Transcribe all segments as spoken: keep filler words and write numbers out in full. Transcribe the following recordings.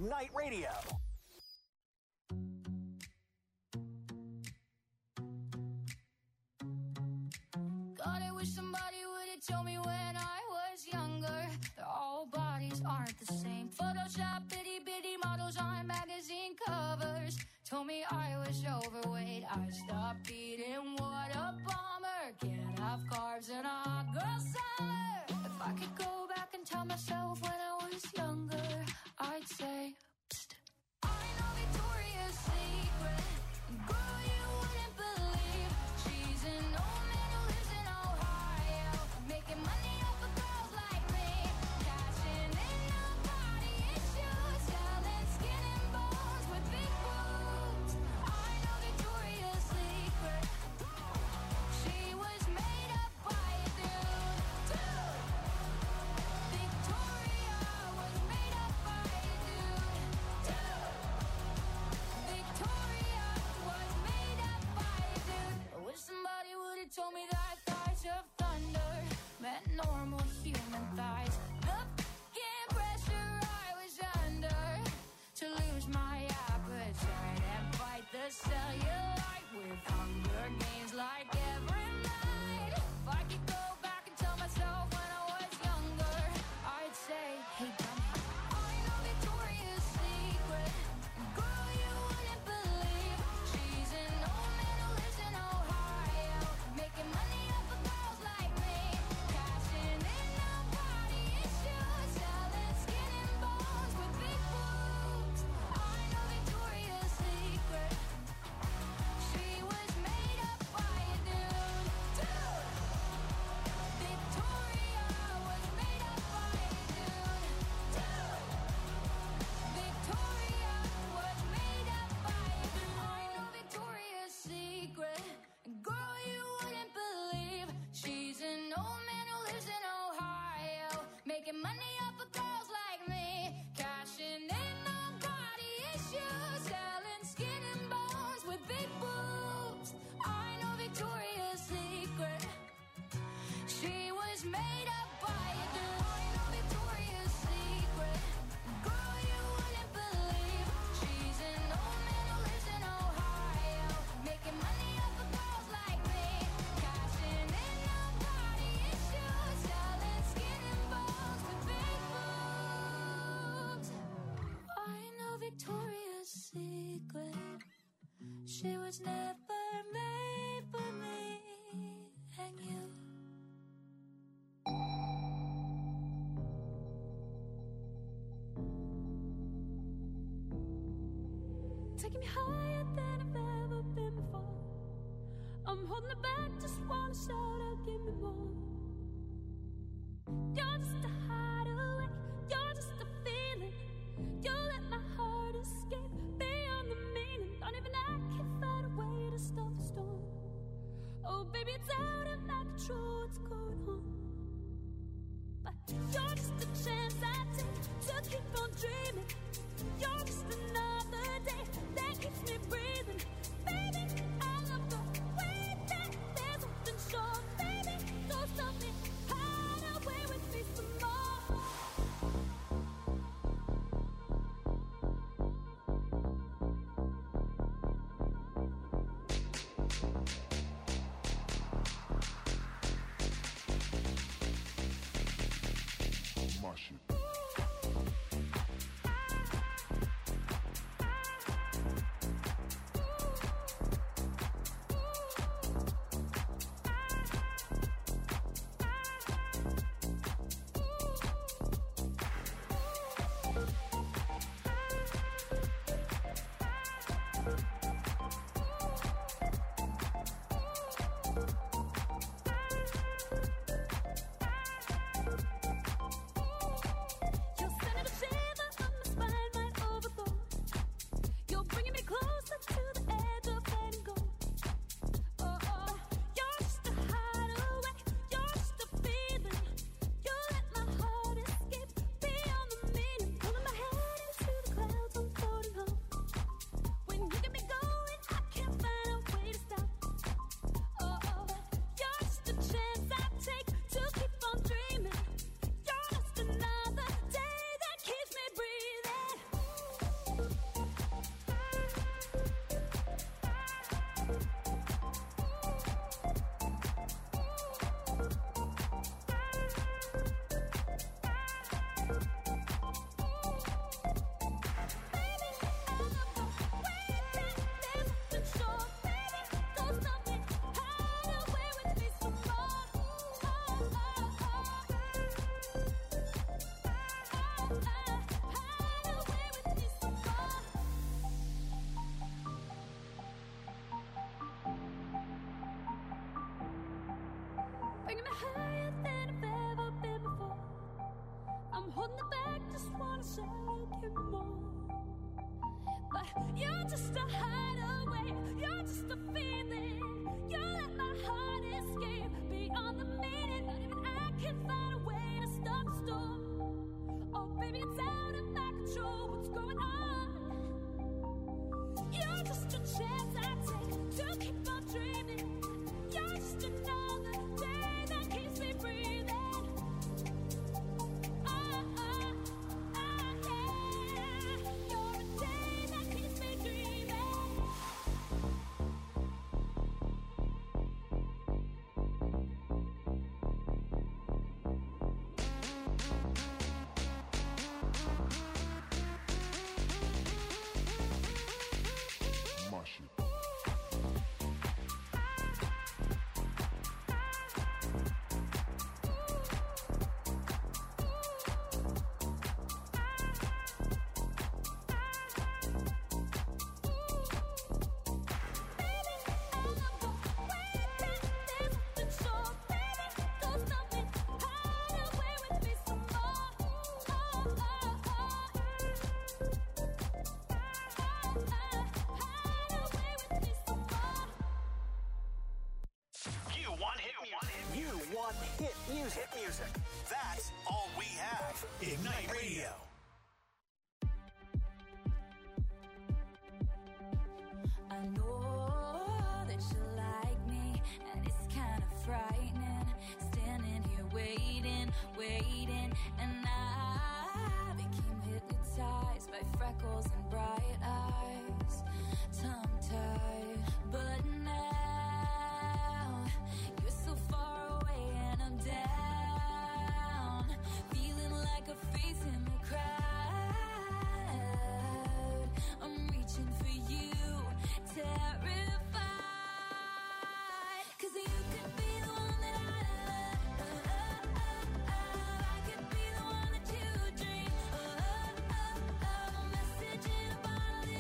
Night Radio. God, I wish somebody would have told me when I was younger that all bodies aren't the same. Photoshop itty bitty models on magazine covers told me I was overweight. I stopped eating, what a bummer. Can't have carbs in a hot girl summer. If I could go back and tell myself when I was younger, I'd say, psst, I know Victoria's Secret. Girl, you wouldn't believe she's an old man who lives in Ohio, making money off of girls like me, cashing in on body issues, selling skin and bones with big boobs. I know Victoria's Secret. She was made up by a dude. Dude. Victoria was made up by a dude. Dude. Victoria was made up by a dude. I wish somebody would have told me that thighs of thunder meant normal human thighs. The f***ing pressure I was under to lose my appetite and fight the cellulite with Hunger Games like every night. If I could go back and tell myself when I was younger, I'd say, hey dummy, I know Victoria's Secret. Girl, you wouldn't believe she's an old man who lives in Ohio, making money off of girls like me, cashing in on body issues, selling skin and bones with big boobs. I know Victoria's Secret. She was made up by a dude. Dude. Victoria was made up by a dude. Dude. Victoria was made up by a dude. I know Victoria's Secret. Girl, you wouldn't believe she's an old man who lives in Ohio, making money off of girls like me, cashing in on body issues, selling skin and bones with big boobs. I know Victoria's Secret. She was made up by a dude. I know Victoria's Secret. Girl, you wouldn't believe she's an old man who lives in Ohio, making money off of girls like me, cashing in on body issues, selling skin and bones with big boobs. I know Victoria's Secret. She was never made for me and you. Taking me higher than I've ever been before. I'm holding it back, just wanna shout out, give me more. You're just a hideaway, you're just a feeling. You let my heart escape beyond the meaning. Don't even I can find a way to stop the storm. Oh baby, it's out of my control, what's going on? But you're just a chance I take to keep on dreaming. You're just another day that keeps me breathing. Baby, I love the way that there's something sure. Baby, don't stop me, hide away with me some more. higher than I've ever been before. I'm holding it back, just wanna say give me more. But you're just a hideaway, you're just a feeling. You let my heart escape beyond the meaning. Not even I can find a way to stop the storm. Oh baby, it's out of my control, what's going on? You're just a chance I take to keep on dreaming. You're just another day that keeps me breathing. Oh, oh, oh, yeah. You're a day that keeps me dreaming. Hit music. Hit music. That's all we have. Ignite Radio. I know that you like me, and it's kind of frightening. Standing here waiting, waiting, and I became hypnotized by freckles and bright eyes, tongue-tied, but now you're so far away and I'm down, feeling like a face in the crowd. I'm reaching for you, terrified, 'cause you could be the one that I love. I could be the one that you dream. A message in a bottle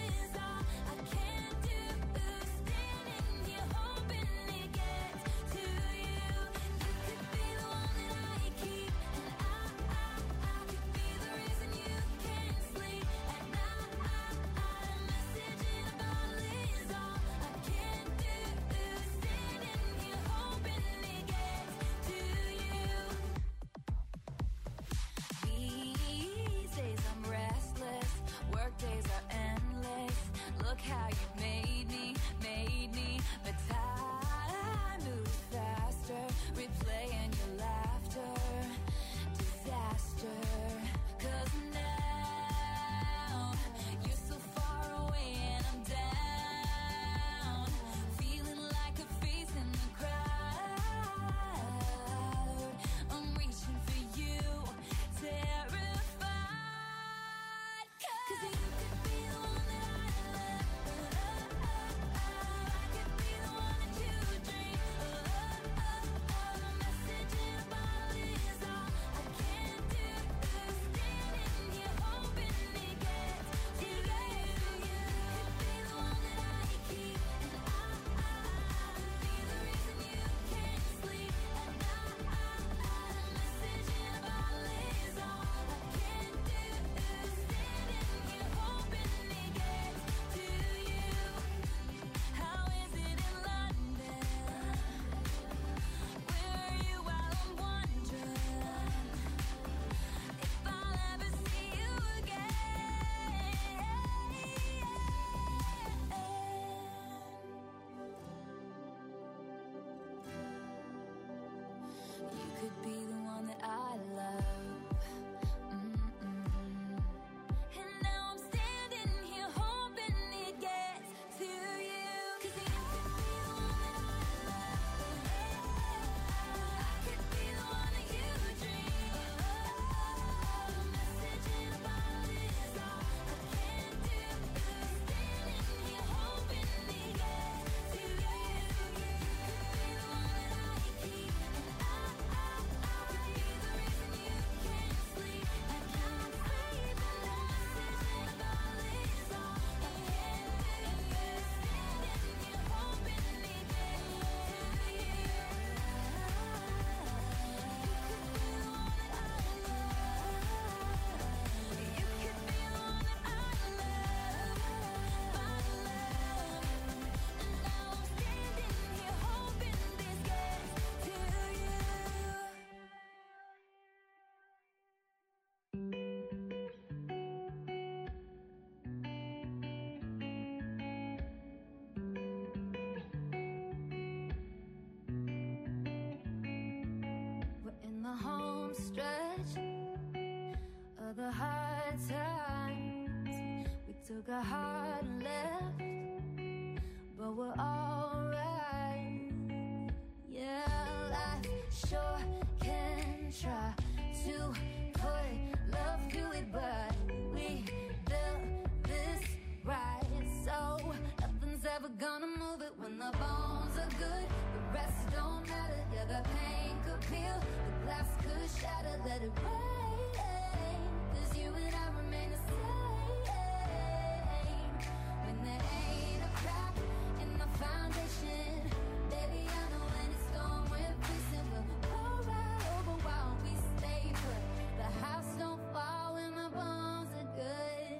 took a hard left, but we're alright. Yeah, life sure can try to put love through it, but we built this right, so nothing's ever gonna move it. When the bones are good, the rest don't matter. Yeah, the pain could peel, the glass could shatter. Let it rain, 'cause you and I remain the same. When there ain't a crack in the foundation, baby, I know when it's storm, we're facing. We'll go right over while we stay put. The house don't fall when the bones are good.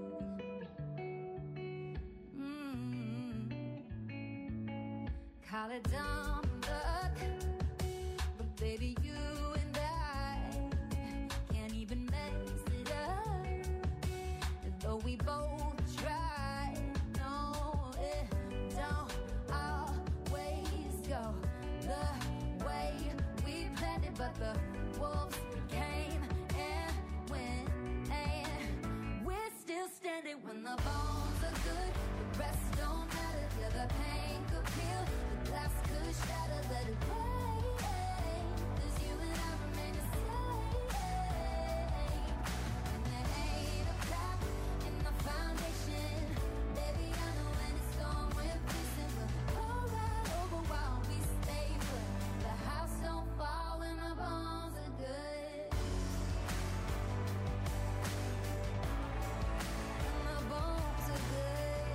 Mm-hmm. Call it dumb luck, but baby, you and I can't even mess it up. Though we both try, no, it don't always go the way we planned it. But the wolves came and went, and we're still standing. When the bones are good, the rest don't matter. Yeah, the pain could peel, the glass could shatter. Let it rain, 'cause you and I remain the same. And there ain't a crack in the foundation, baby, I know when it's storm, we're facing. We'll go right over while we stay put. The house don't fall when the bones are good. When the bones are good.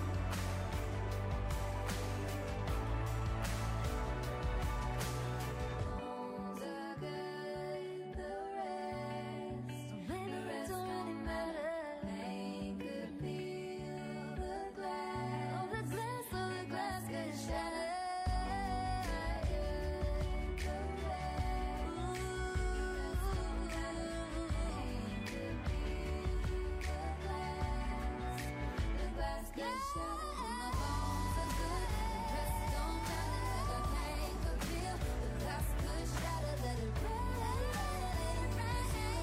Bones are good, the rest, the rest don't matter. Pain could peel the glass, oh the glass, oh the glass could shatter. The rest, pain could peel the glass, the glass could shatter. When the bones are good, the rest don't matter. The pain could peel, the glass could shatter. Let it rain, rain,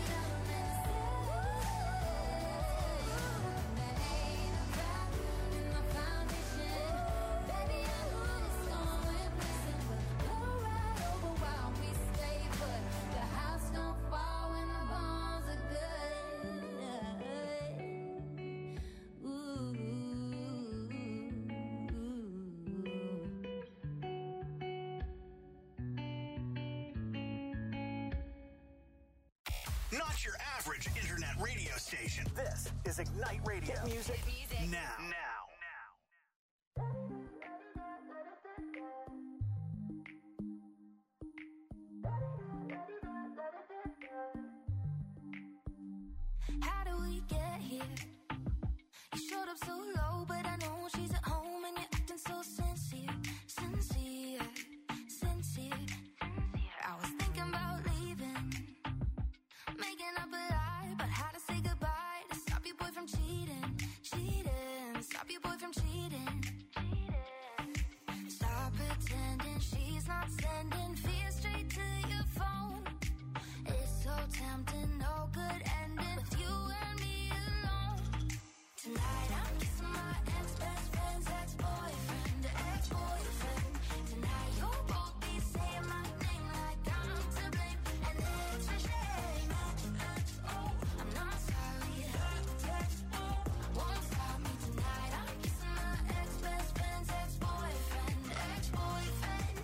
there ain't a crack in the foundation, baby, I know when it's storm, we're facing. We'll go right over while we stay put. The house don't fall when the bones are good. Ooh. Not your average internet radio station. This is Ignite Radio. Hit music, now. Now. How do we get here? You showed up so low, but I know she's at home and you're acting so sincere, sincere, sincere. I was thinking about leaving, making up a lie about how to say goodbye, to stop your boy from cheating, cheating, stop your boy from cheating. Stop pretending she's not sending fear straight to your phone. It's so tempting, no good ending with you and me alone. Tonight I'm kissing my ex-best friend's ex-boyfriend, ex-boyfriend. Tonight you'll both be saying my name like I'm to blame, and it's a shame. Oh, I'm not sorry. Won't stop me tonight. I'm kissing my ex-best friend's ex-boyfriend, ex-boyfriend.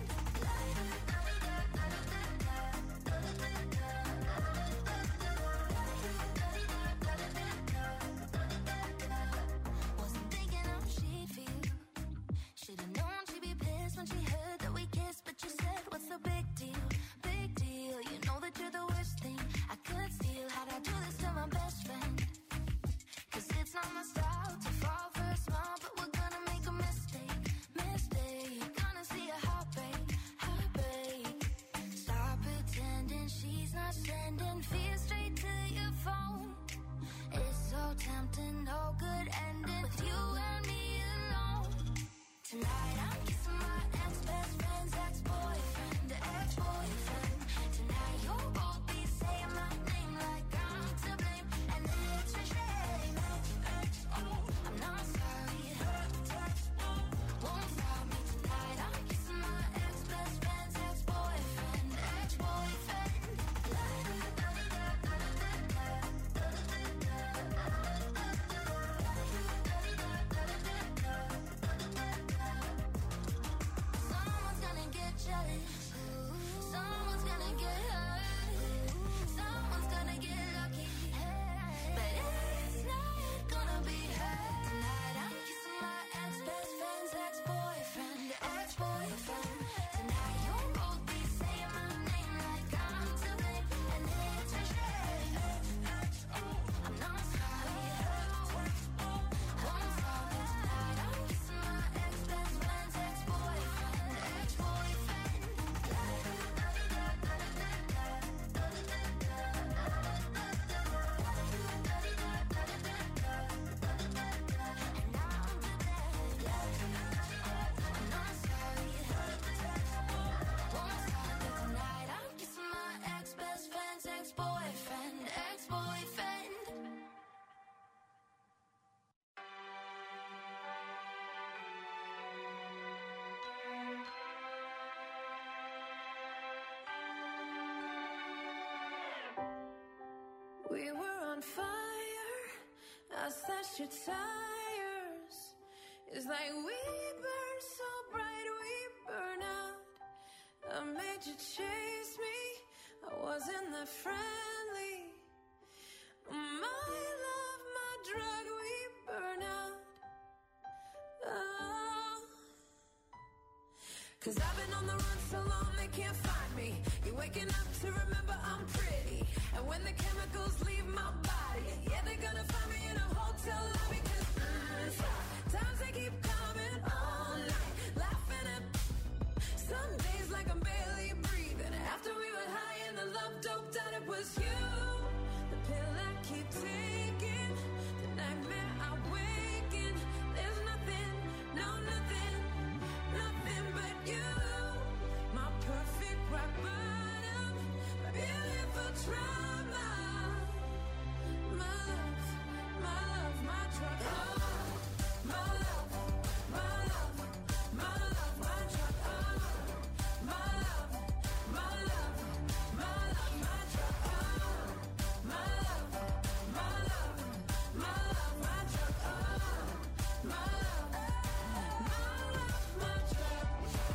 We were on fire, I slashed your tires. It's like we burn so bright, we burn out. I made you chase me, I wasn't that friendly. My love, my drug, we burn out. Oh. Cause I've been on the run so long they can't find me. You're waking up to remember I'm pretty. And when the chemicals leave my body, yeah, they're gonna find me in a hotel lobby. Cause mm, times they keep coming all night, laughing at some days like I'm barely breathing. After we were high and the love doped out, it was you. The pill I keep taking, the nightmare I wake in. There's nothing, no nothing, nothing but you. My perfect rock bottom, my beautiful trauma. My love, my love, my drug. Oh, my love, my love, my love, my drug. Oh, my love, my love, my love, my drug. Oh, my love, my love, my love, my drug. Oh, my love, my love, my drug.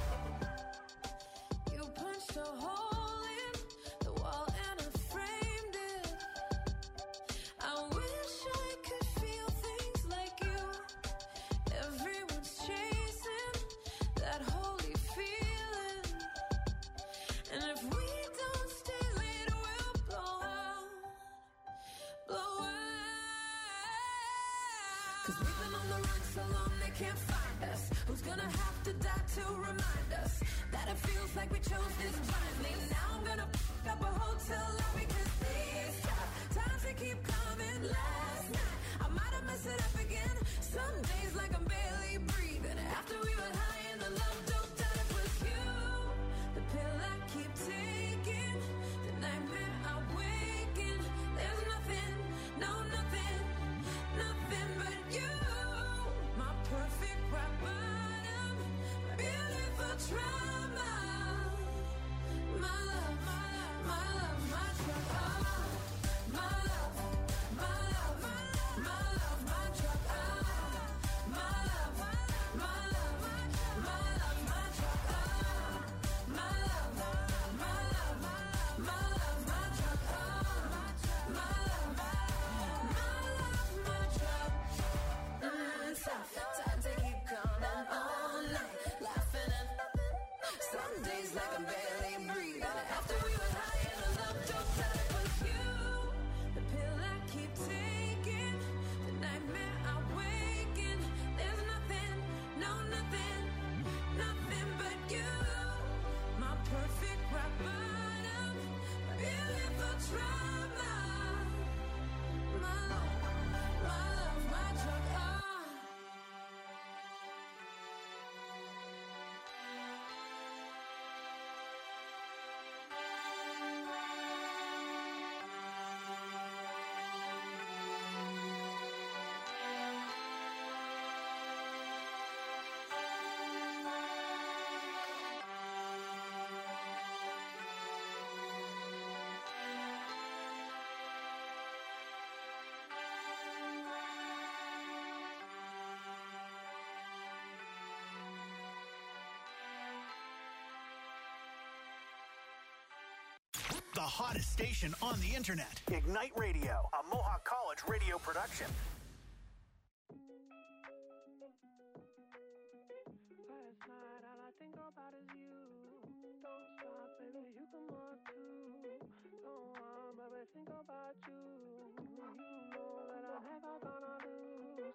You punched a hole in the wall and I framed it. I wish I could feel things like you. Everyone's chasing that holy feeling. And if we don't stay late, we'll blow out, blow out. Cause we've been on the run so long they can't find us. Who's gonna have to die to remind us that it feels like we chose this blindly? Now I'm gonna f- up a hotel lobby. Cause these times they keep coming. Last night I might have messed it up again. Some days like I'm barely breathing. After we were high and the love doped out, it was you. The pill I keep taking, the nightmare I wake in. There's nothing, no nothing, nothing but you. My perfect rock bottom, my beautiful trauma. My love, my love, my love, my drug. Oh, my love, my love, my love, my drug. Oh, my love, my love, my love, my drug. Oh, my love, my love, my love, my drug. Oh, my love, my love, my drug. Mm, tough times they keep coming all night, laughing at nothing. Some days like I'm barely breathing. After we were high and the love doped out, it was you. The pill I keep taking, the nightmare I wake in. There's nothing, no nothing, nothing but you. My perfect rock bottom, my beautiful trauma. My love, my love, my drug. Oh. The hottest station on the internet. Ignite Radio, a Mohawk College radio production. Last night, all I think about is you. Don't stop, baby, you come on too. Don't want, baby, think about you. You know that I'm never gonna lose.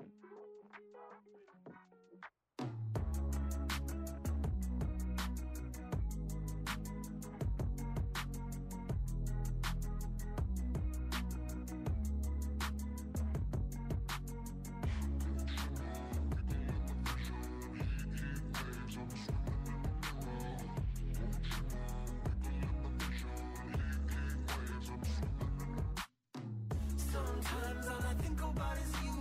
Sometimes all I think about is you.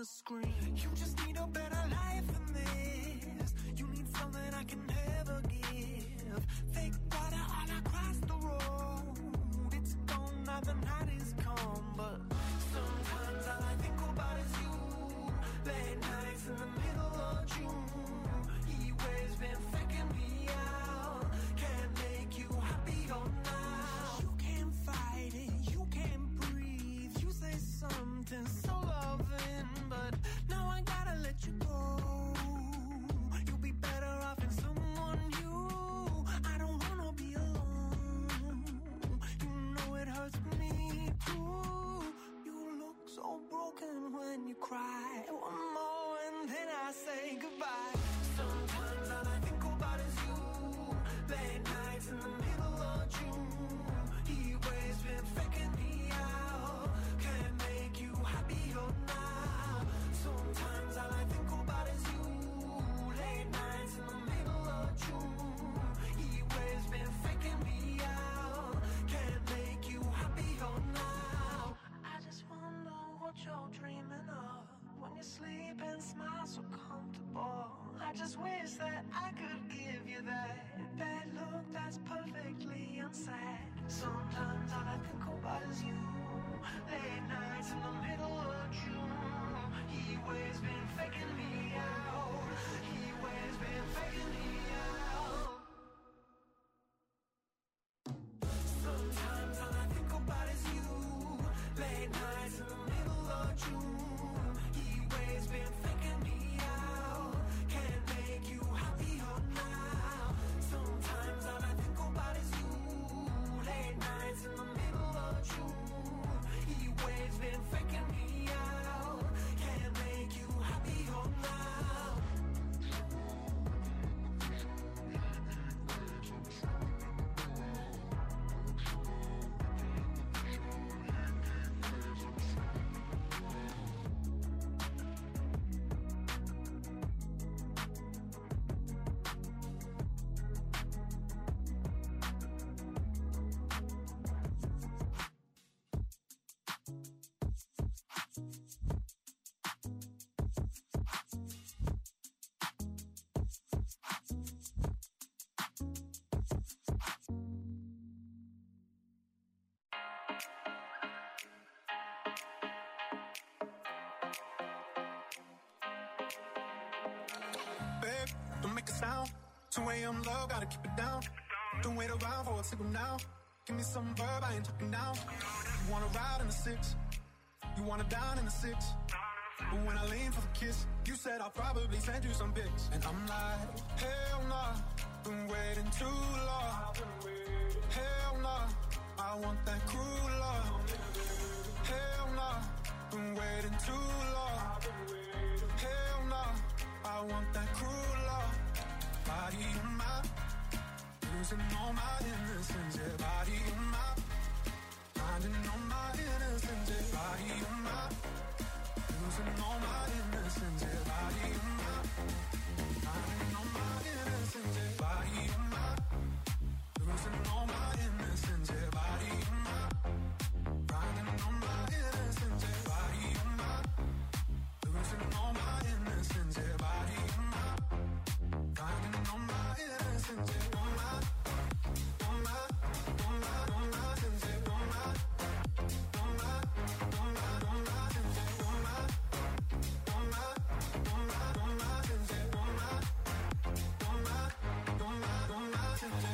the screen. You just need a better life than this. You need something I can never give. Fake water all across the road. It's gone now, the night is come. But sometimes all I think about is you. Late nights in the middle of June. He waves been faking me out. Can't make you happier now. You can't fight it, you can't breathe. You say something so loving, but now I gotta let you go. You'll be better off in someone new. I don't wanna be alone. You know it hurts me too. You look so broken when you cry. One more and then I say goodbye. Sometimes all I think about is you. Late nights in the middle of June. He waves been faking me out. Can't make you happier now. Sometimes all I think about is you. Late nights in the middle of June. He waves been faking me out. Can't make you happier now. I just wonder what you're dreaming of. When you sleep and smile so comfortable. I just wish that I could give you that bad look that's perfectly unsaid. Sometimes all I think about is you. Late nights in the middle of June. He waves been faking me out. He waves been faking me out. Sometimes all I think about is you. Late nights in the middle of June. He waves been faking me out. Can't make you happier now. Sometimes all I think about is you. Late nights in the middle of June. He waves been faking me out. Can't make you happier now. Babe, don't make a sound. two a.m. low, gotta keep it down. Don't wait around for a signal now. Give me some verb, I ain't talking now. You wanna ride in the six, you wanna dine in the six. But when I lean for the kiss, you said I'll probably send you some pics. And I'm like, hell nah, been waiting too long. Hell nah, I want that cruel love. Hell nah, been waiting too long. Hell nah, I want that cruel love. Body of mine, losing all my innocence. Yeah, body of mine, finding all my innocence. Yeah, body of mine, losing all my innocence. Yeah, body of mine, finding all my innocence. Yeah, body of mine, losing all my innocence. Yeah, body of mine, finding all my innocence. Yeah, body of mine, losing all my innocence. Yeah, body of mine, finding all my innocence. Yeah, all my, all my, all my, all my innocence. Yeah, all my, all my, all my, all my innocence. Yeah, all my, all my, all my, all my innocence. Yeah, all my, all my, all my, all my innocence.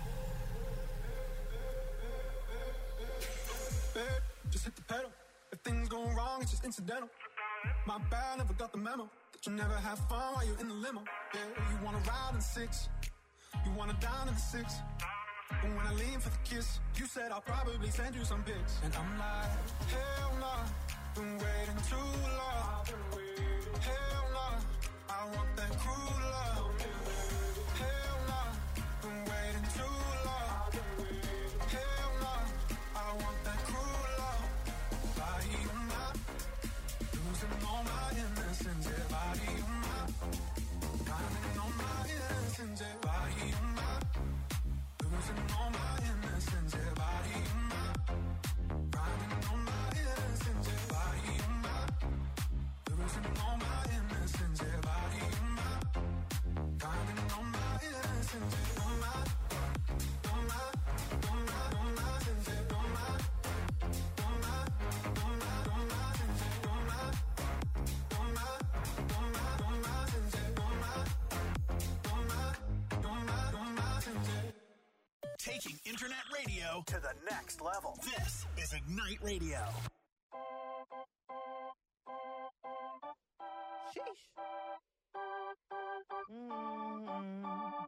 Babe, just hit the pedal. If things go wrong, it's just incidental. My bad, never got the memo that you never have fun while you're in the limo. Yeah, you wanna ride in the six, you wanna dine in the six. But when I lean for the kiss, you said I'll probably send you some pics. And I'm like, hell nah, been waiting too long. Hell nah, I want that cruel love. Hell nah, been waiting too long. Hell nah, I want that cruel love. Body of mine, losing all my innocence. Yeah, body of mine, finding all my innocence. Yeah, body of mine, losing all my innocence. Yeah, body of mine, finding all my innocence. Yeah, body of mine, losing losing all my innocence, yeah, body on my, finding all my innocence, yeah, on my, on my, on my, on my, yeah, on my, on my, on my, on my, yeah, on my, on my, on my, on my, yeah, on my, on my, on my, on my, yeah. Taking internet radio to the next level. This is Ignite Radio. Sheesh. Mm.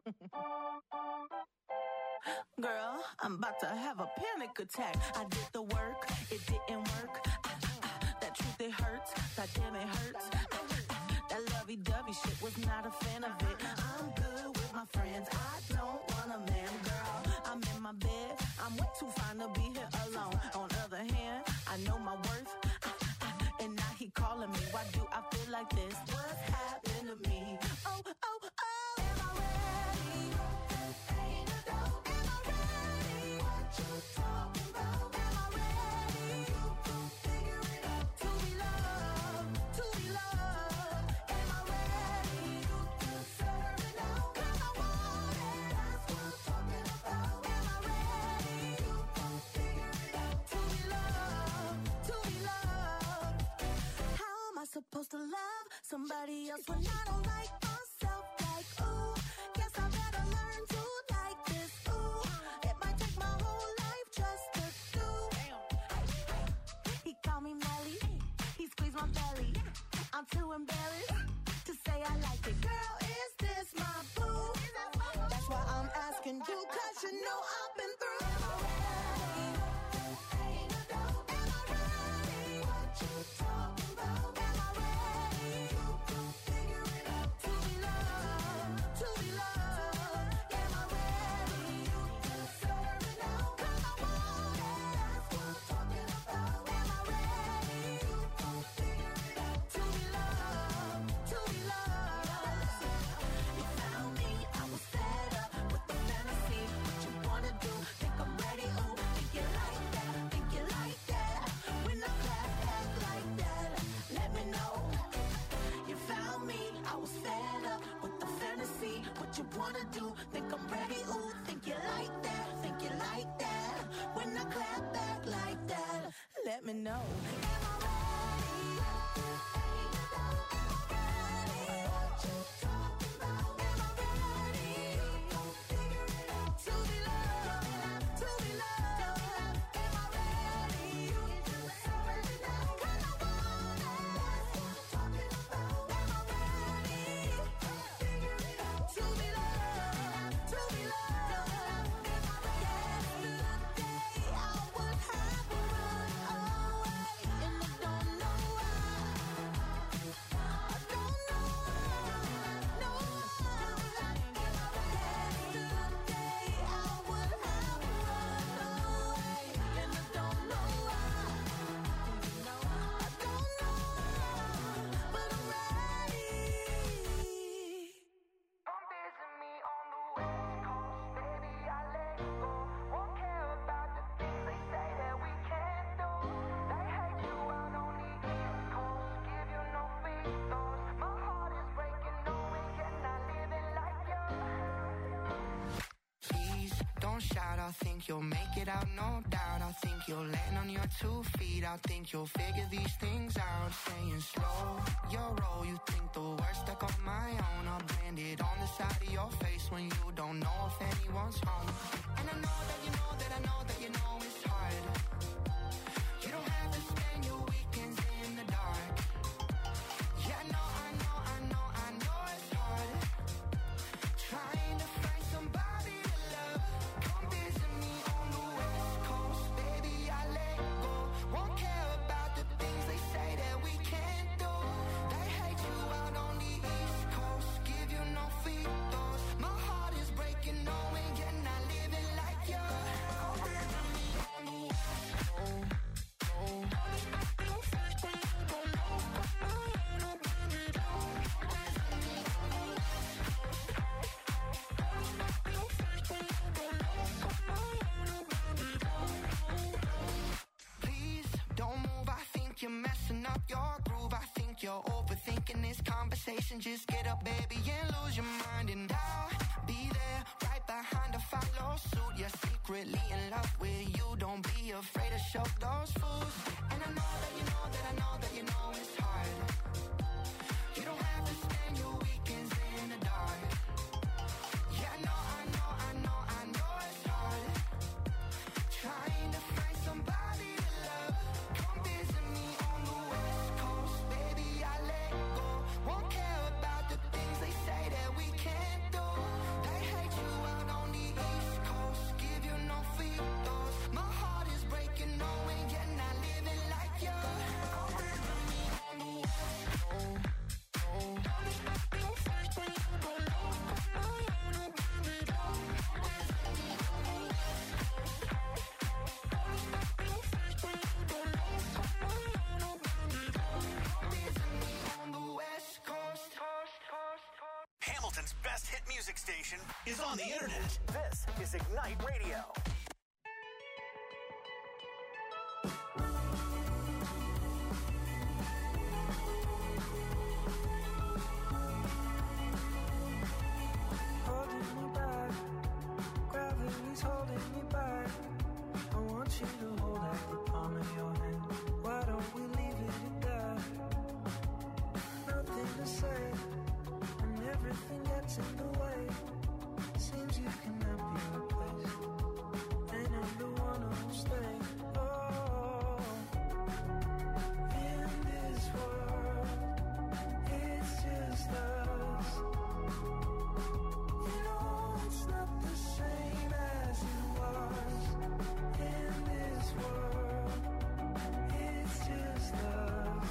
Girl, I'm about to have a panic attack. I did the work, it didn't work. Ah, ah, that truth, it hurts. That damn, it hurts. Ah, ah, that lovey-dovey shit, was not a fan of it. I'm good with my friends. I don't want a man, girl. I'm in my bed. I'm way too fine to be here alone. On the other hand, I know my worth. Ah, ah, and now he calling me. Why do I feel like this? What's happened to me? Oh, oh, oh. Am I ready? Ain't a dope. Am I ready? What you talking about? Am I ready? You can figure it out. To be loved, to be loved. Am I ready? You can serve it out. 'Cause I want it. That's what I'm talking about. Am I ready? You can figure it out. To be loved, to be loved. How am I supposed to love somebody else when I don't like myself? Like, ooh, guess I better learn to like this. Ooh, it might take my whole life just to do. He called me Melly, he squeezed my belly. I'm too embarrassed to say I like it. Girl, is this my boo? That's why I'm asking you, 'cause you know I've been through. Am I ready? Ain't a doubt. Am I ready? What you talking about? Am I ready? You can figure it out. To be loved, to be loved. Am I ready? You can serve it out. 'Cause I want it. That's what I'm talking about. Am I ready? You can figure it out. To be loved, to be loved. You found me, I was fed up with the fantasy. What you wanna do? Think I'm ready? Ooh, think you like that? Think you like that? When I clap back like that, let me know. You found me, I was fed up with the fantasy. What you wanna do? Think I'm ready? Ooh, think you like that? Think you like that? When I clap back like that, let me know. Am I ready? Ain't a doubt. Am I ready? What you talking about? Am I ready? You gon' figure it out. To be loved, to be loved. Am I ready? You can serve it out. 'Cause I want it. That's what I'm talking about. Am I ready? Figure it out. To be loved, to be loved. Am I ready? Yesterday I would have run away, and I don't know why. I don't know why. No. Yesterday I would have run away, and I don't know why. I don't know why, but I'm ready. Come visit me on the West Coast, baby, I let go. Won't care about the things they say that we can't do. They hate you out on the East Coast, give you no free throws. My heart is breaking, knowing you're not living like you. Please don't shout, I think you'll make it out, no doubt. I think you'll land on your two feet. I think you'll figure these things out. Saying slow your roll, you think the worst stuck on my own. I'll blend it on the side of your face when you don't know if anyone's home. And I know that you know that I know that you know it's hard. You don't have to spend your weekends in the dark. Yeah, I know, I know, I know, I know it's hard. Trying to find somebody to love. Come visit me on the West Coast, baby, I let go. Won't care about the things they say that we can't do. They hate you out on the East Coast, give you no free throws. My heart is breaking, knowing you're not living like you. Come visit me on the West thinking this conversation. Just get up, baby, and lose your mind. And I'll be there, right behind to follow suit. You're secretly in love with you. Don't be afraid to show those fools. And I know that you know that I know that you know it's hard. You don't have to spend your weekends in the dark. Yeah, I know, I know, I know, I know it's hard. Trying to find somebody to love. Come visit me on the West Coast, baby, I let go. Won't care about the things they say that we can't do. They hate you out on the East Coast, give you no free throws. My heart is breaking, knowing you're not living like you. Come visit me on the West Coast. Hamilton's best hit music station is on the internet. This is Ignite Radio. Holding me back, gravity's holding me back. I want you to hold out the palm of your hand. Why don't we leave it at that? Nothing to say, and everything gets in the way. Seems you cannot be replaced, and I'm the one who'll stay. Oh, in this world, it's just us. You know it's not the same as it was. In this world, it's just us.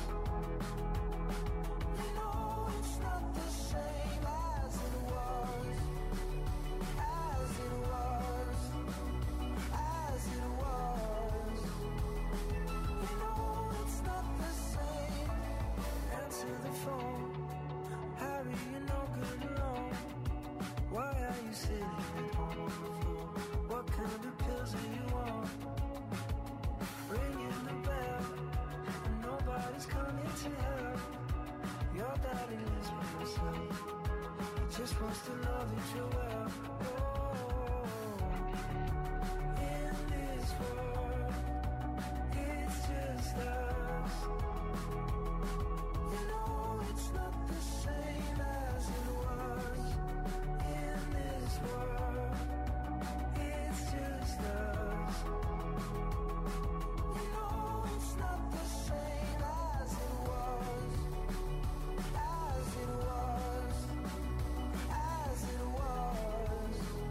You know it's not the same as it was. As it was. As it was. You know it's not the same. Answer the phone. Harry, you're no good alone. Why are you sitting at home on the floor? What kind of pills are you on? Ringing the bell, and nobody's coming to help. Your daddy lives by himself. He just wants to know that you're well. Oh, in this world, it's just us. You know it's not the same as it was. In this world, it's just us. You know it's not the same as it was. As it was. As it was.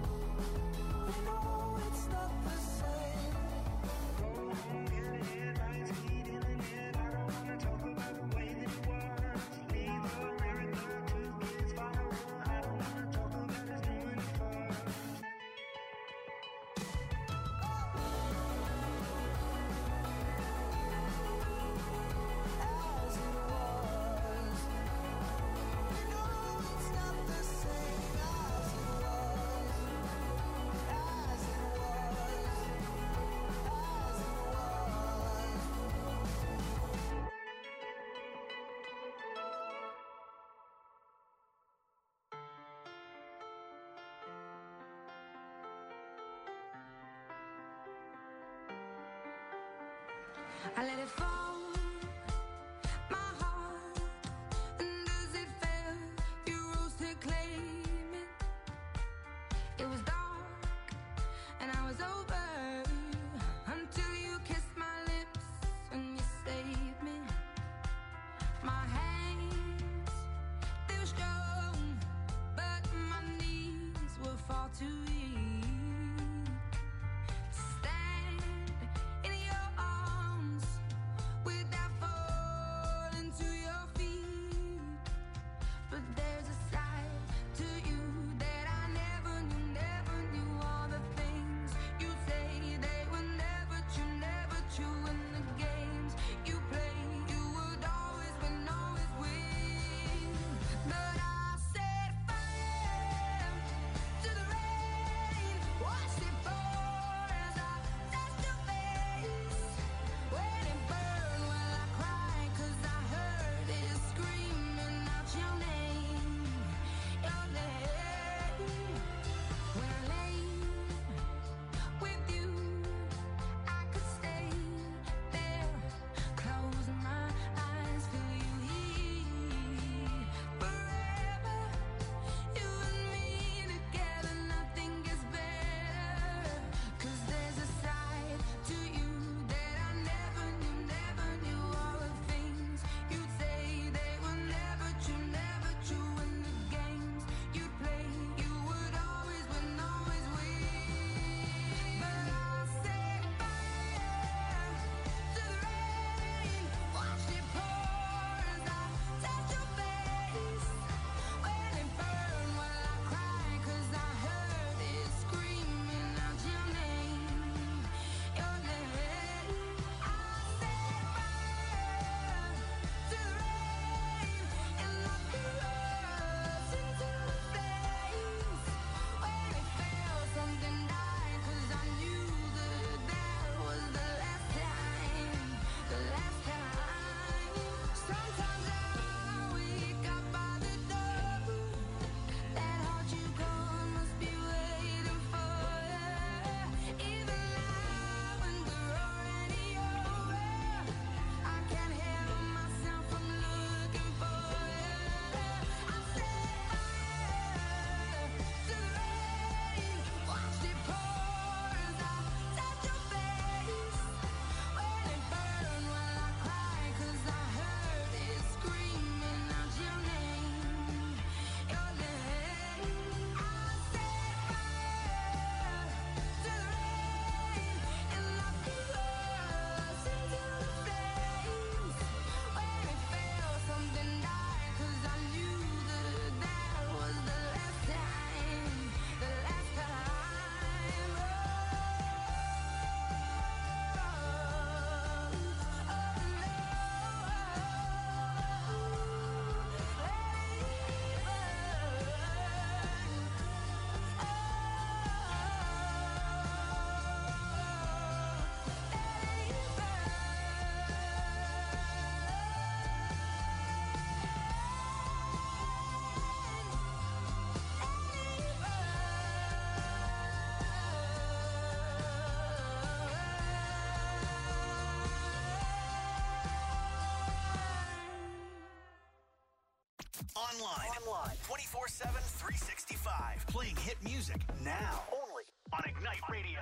Online. Online. twenty-four seven, three sixty-five. Playing hit music now. Only on Ignite Radio.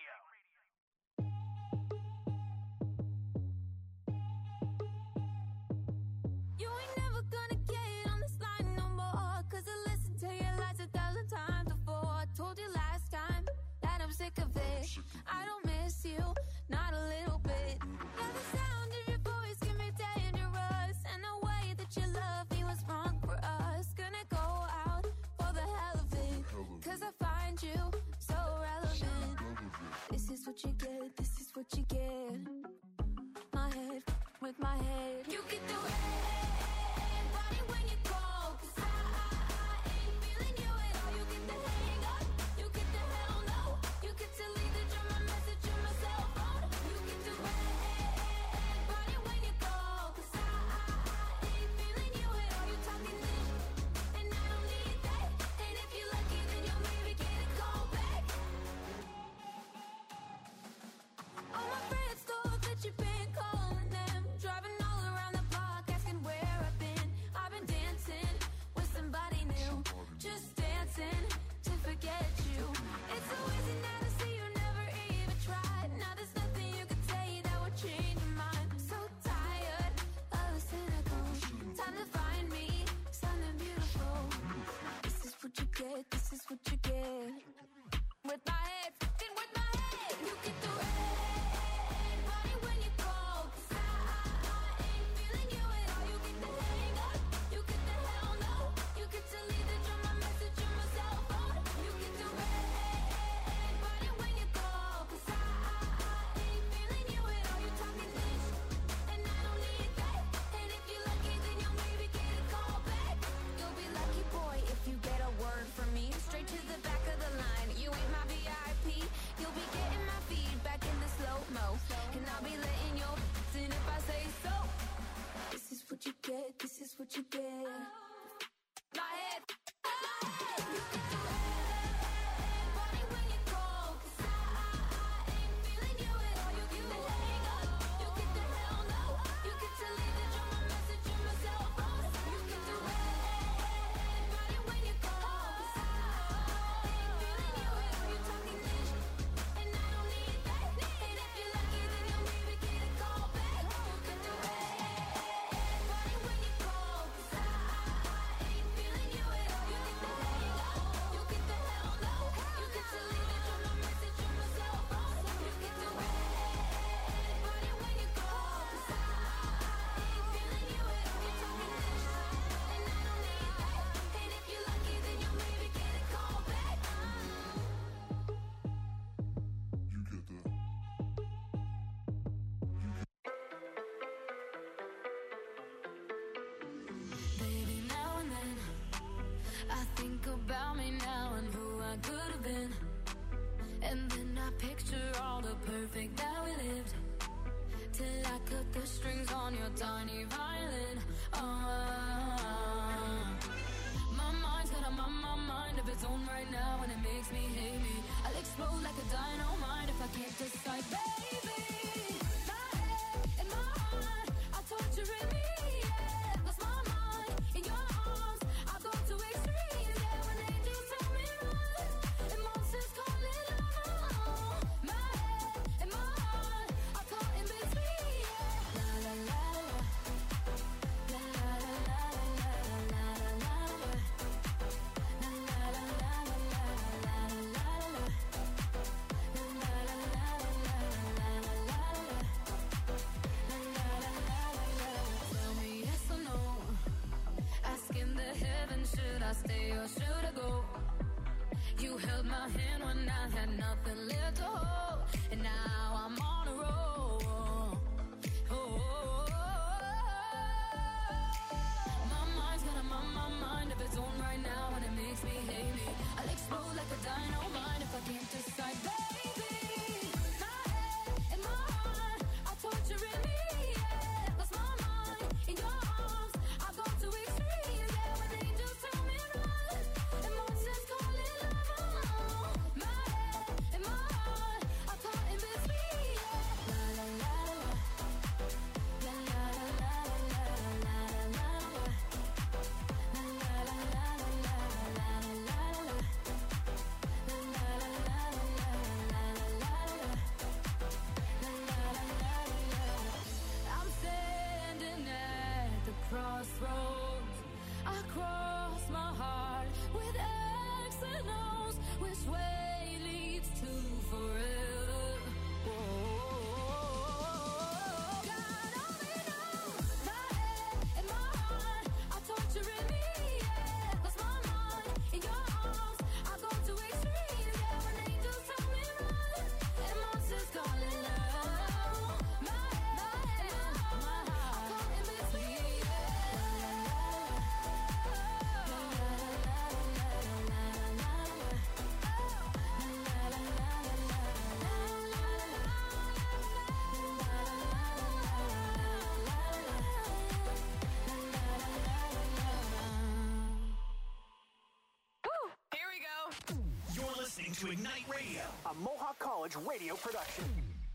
You ain't never gonna get on this line no more. Cause I listened to your lies a thousand times before. I told you last time that I'm sick of it. I don't miss you, not a little bit. Yeah, the sound of your voice can be dangerous. And the way that you love me was wrong for us. Gonna go out for the hell of it. Cause I find you so relevant. This is what you get, this is what you get. My head with my head. You get the red body when you call. Cause I, I, I ain't feeling you at all. You get the hang up, you get the hell no. You get to leave the drum, my message on my cell phone. You get the red body when you call. Cause I, I, I ain't feeling you at all. You talking this, and I don't need that. And if you're lucky, then you'll maybe get a call back. All my friends thought that you've been calling them, driving all around the block, asking where I've been. I've been dancing with somebody new, just dancing to forget you. It's so easy now to see you never even tried. Now there's nothing you can say that would change your mind. So tired of the cynical. Time to find me something beautiful. This is what you get, this is what you get. With my head, fucking with my head. You get the red body when you call. Cause I, I, I ain't feeling you at all. You get the hang up, you get the hell no. You get to leave the drum, my message on my cell phone. You get the red body when you call. Cause I, I, I ain't feeling you at all. You talking this, and I don't need that. And if you're lucky, then you'll maybe get a call back. You'll be lucky, boy, if you get a word from me. Straight to the back of the line. You ain't my V I P. You'll be getting my feedback in the slow-mo. And I'll be letting your in if I say so. This is what you get, this is what you get. My head, my head. You get the red body when you call. Cause I, I, I ain't feeling you at all. You get the hang up, you get the hell no. You get to leave the drum, my message on my cell phone. You get the red body when you call. Cause I, I ain't feeling you at all. You talking this, and I don't need that. And if you're lucky, then you'll maybe get a call back. You get the red body when you call. Cause I, I ain't feeling you at all. You get the hang up, you get the hell no. You get to leave the drum, my message on my cell phone. You get the red body when you call. Cause I, I ain't feeling you at all. You talking this, and I don't need that. And if you're lucky, then you'll maybe get a call back. Baby, now and then I think about me now and who I could have been. And then I picture all the perfect that we lived, till I cut the strings on your tiny violin. Oh, my mind's got a my, my mind of its own right now, and it makes me hate me. I'll explode like a dynamite if I can't decide, baby. My head and my heart are torturing me, yeah. Lost my mind in your arms, I go to extremes, yeah. When angels tell me run, and monsters call it love. My head and my heart are caught in between, yeah. La la la la, la la la la la la la la, la la la la la la la la la. Tell me yes or no. Asking the heavens, should I stay or should I go? You held my hand when I had nothing left to hold, and now I'm on a roll. Oh, oh, oh, oh. My mind's got a my, my mind of its own right now, and it makes me hate me. I'll explode like a dynamite if I can't decide, baby. My head and my heart are torturing me, yeah. Lost my mind in your arms, I go to extremes, yeah. When angels tell me run, and monsters call it love. My head and my heart are caught in between, yeah. La this way leads to forever. Whoa. God only knows my head and my heart are torturing me. Yeah, lost my mind in your arms. I go to extremes. Yeah, when angels tell me run and monsters calling out. My head, my head, my heart, caught in between. Here we go. You're listening to Ignite Radio, a Mohawk College radio production.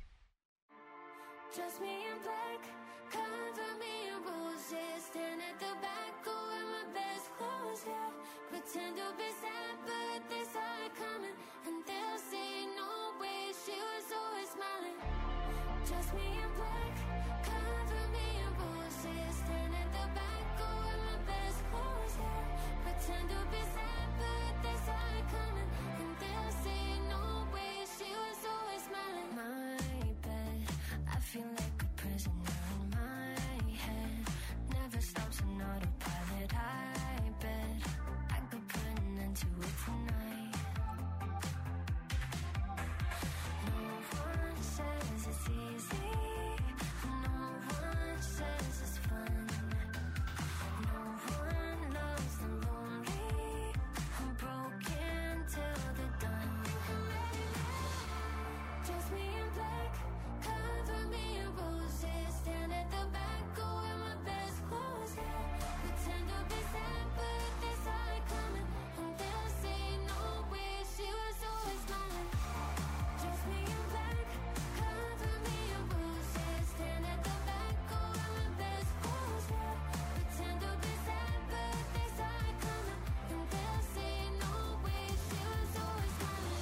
Just me in black, cover me in roses. Stand at the back, go wear my best clothes, yeah. Pretend to be sad, but they saw it coming. And they'll say, no way, she was always smiling. Just me in black, cover me in roses. Stand at the back, go wear my best clothes, yeah. Pretend to be sad, but they saw it coming. And they'll say, no way, she was always smiling. My bed, I feel like a prisoner in my head. Never stops an autopilot. I bet I could put an end to it tonight. No one says it's easy. No one says it's fun. No one loves the lonely. I'm broken till they're done. Just me in black, cover me in roses. Stand at the back, go wear my best clothes, yeah. Pretend to be sad, but they saw it coming. And they'll say, no way, she was always smiling. Just me in black, cover me in roses. Stand at the back, go wear my best clothes, yeah. Pretend to be sad, but they saw it coming. And they'll say, no way, she was always smiling.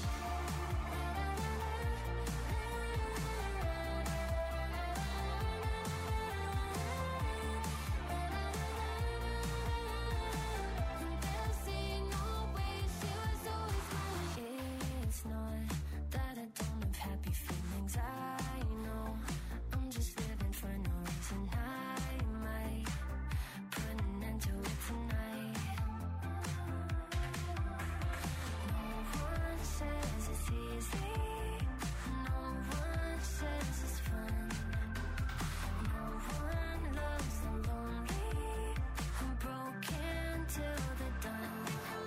It's not that I don't have happy feelings. I know I'm just living for no reason. I might put an end to it tonight. No one says it's easy. No one says it's fun. No one loves the lonely. I'm broken till they're done.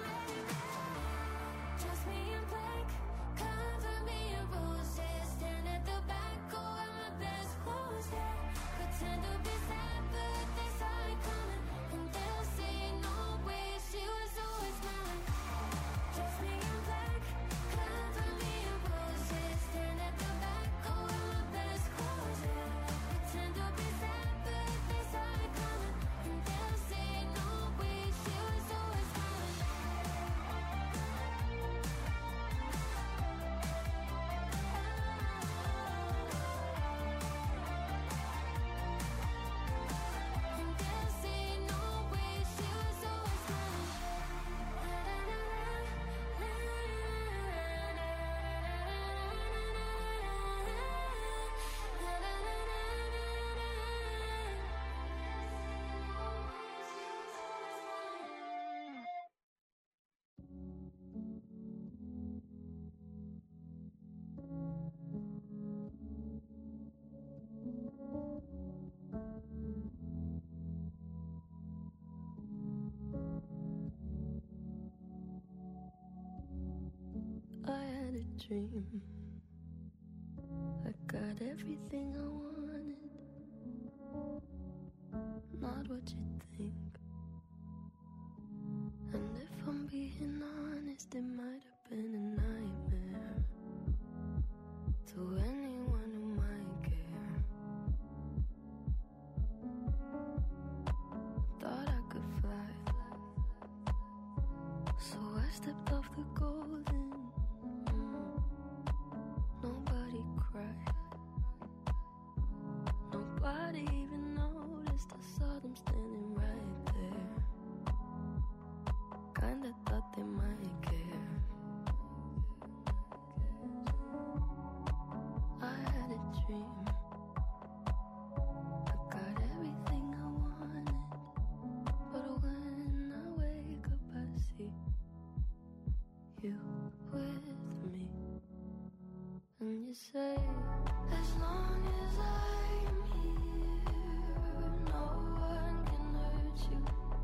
Just me in black, cover me in roses. Stand at the back, go wear my best clothes, yeah. Pretend to be sad, but they saw it coming. And they'll say, no way, she was always smiling. Just me in black, cover me in roses. Stand at the back, go wear my best clothes, yeah. Pretend to be sad, but they saw it coming. And they'll say, no way, she was always smiling. And they'll say, no way, she was always I had a dream. I got everything I wanted. Not what you think. And if I'm being honest, it might have been a nightmare to anyone who might care. Thought I could fly, so I stepped off the golden. Mm. Nobody cried. Nobody even noticed. I saw them standing right there. Kinda thought they might care. say, as long as I'm here, no one can hurt you.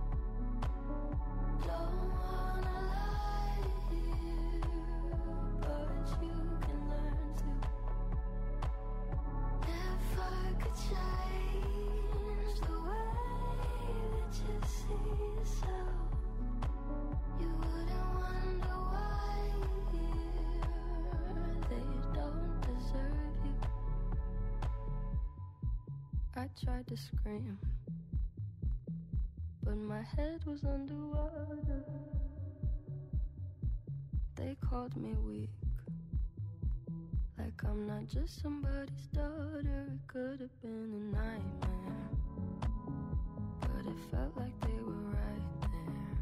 Don't wanna lie here, but you can learn to. If I could change the way that you see yourself, you wouldn't wonder why they don't deserve you. I tried to scream, but my head was underwater. They called me weak, like I'm not just somebody's daughter. It could have been a nightmare, but it felt like they were right there.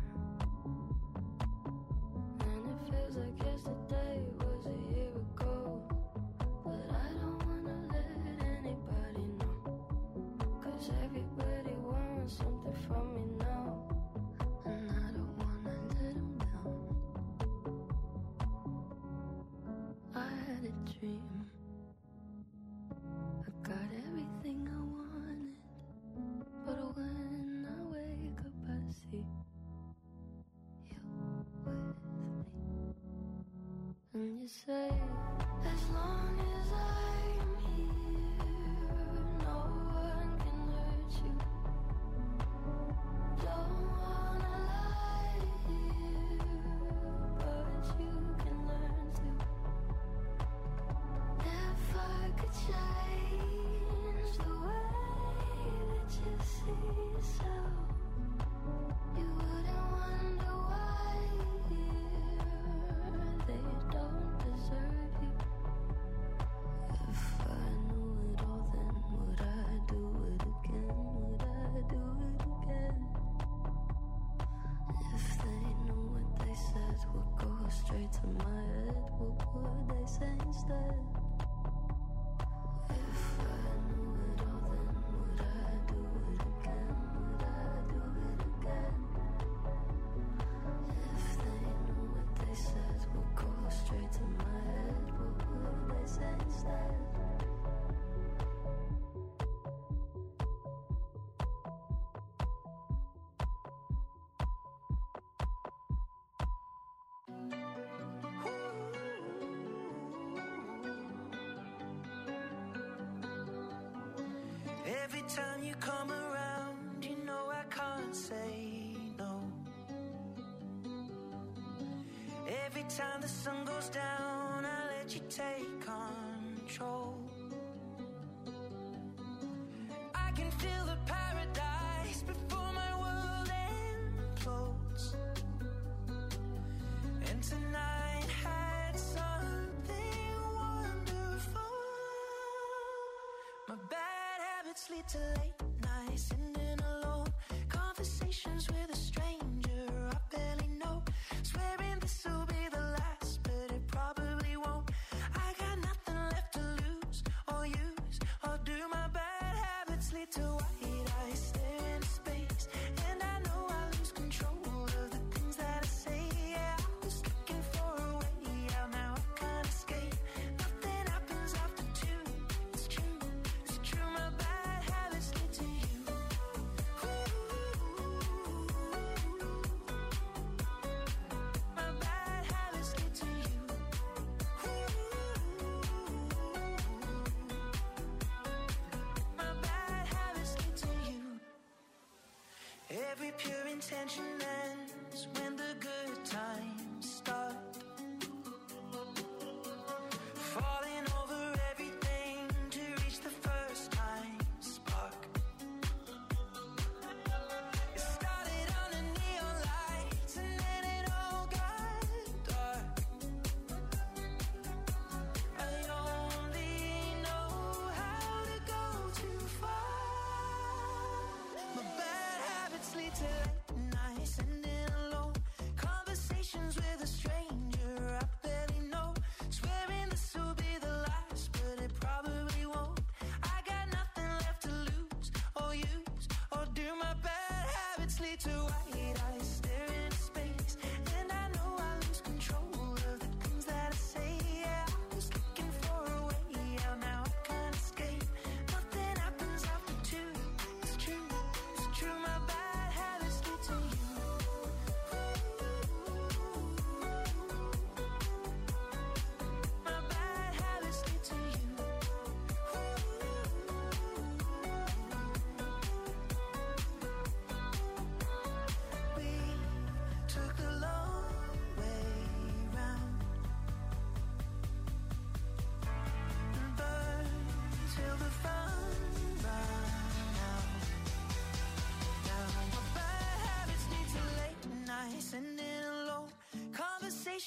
And it feels like yesterday was a year ago, but I don't wanna let anybody know, 'cause everybody wants something from me now, and I don't wanna let them down. I had a dream, I got everything I wanted, but when I wake up I see you with me. And you say, as long as I'm here, no one can hurt you. Don't wanna lie here, but you can learn to. If I could change the way that you see yourself, you wouldn't wonder why they don't deserve you. If I knew it all, then would I do it again? Would I do it again? If they knew what they said would go straight to my head, what would they say instead? If I knew it all, then would I do it again? Would I do it again? If they knew what they said would go straight to my head, what would they say instead? Every time you come around, you know I can't say no. Every time the sun goes down, I let you take control. I can feel the paradise before my world implodes. And tonight had something wonderful. My bad habits lead to late nights, sitting alone, conversations with a stranger I barely know, swearing this will be the last, but it probably won't. I got nothing left to lose or use or do. My bad habits lead to white eyes, stare into space, and I know I lose control of the things that I say. Yeah, I was looking for a way out, now I can't escape. Nothing happens after two. It's true, it's true. My bad habits lead to you. Ooh. My bad habits lead to you. Ooh. My bad habits lead to you. Every pure intention ends when the good times start. Falling over everything to reach the first time spark. It started under neon lights and then it all got dark. I only know how to go too far. My bad habits lead to late nights, sitting alone, conversations with a stranger I barely know, swearing this will be the last, but it probably won't. I got nothing left to lose or use or do. My bad habits lead to white eyes, stare into space, and I know I lose control of the things that I say. Yeah, I was looking for a way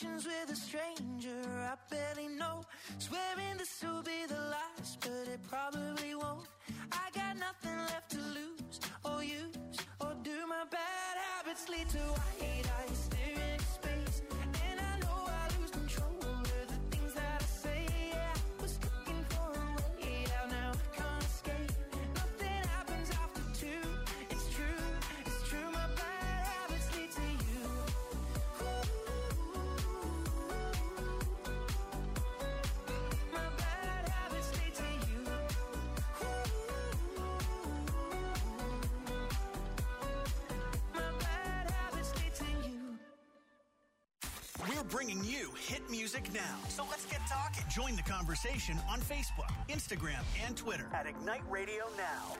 emotions with a stranger I barely know. Swearing this will be the last, but it probably won't. I got nothing left to lose or use, or do my bad habits lead to white eyes staring at space? And I know I lose control of the things that I say. Yeah, I was looking for a way out, now I can't escape. Nothing happens after two. It's true, it's true. My bad habits lead to you. My bad habits lead to you. My bad habits lead to you. We're bringing you hit music now. So let's get talking. Join the conversation on Facebook, Instagram, and Twitter at Ignite Radio Now.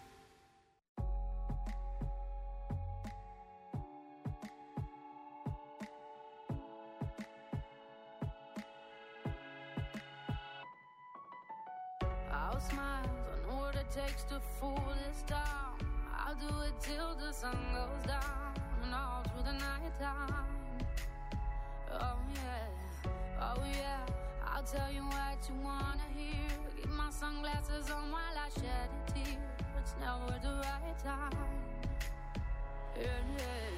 I'll smile, I know what it takes to fool this town. I'll do it till the sun goes down and all through the night time. Oh yeah, oh yeah, I'll tell you what you wanna hear. Keep my sunglasses on while I shed a tear. It's never the right time. Yeah, yeah.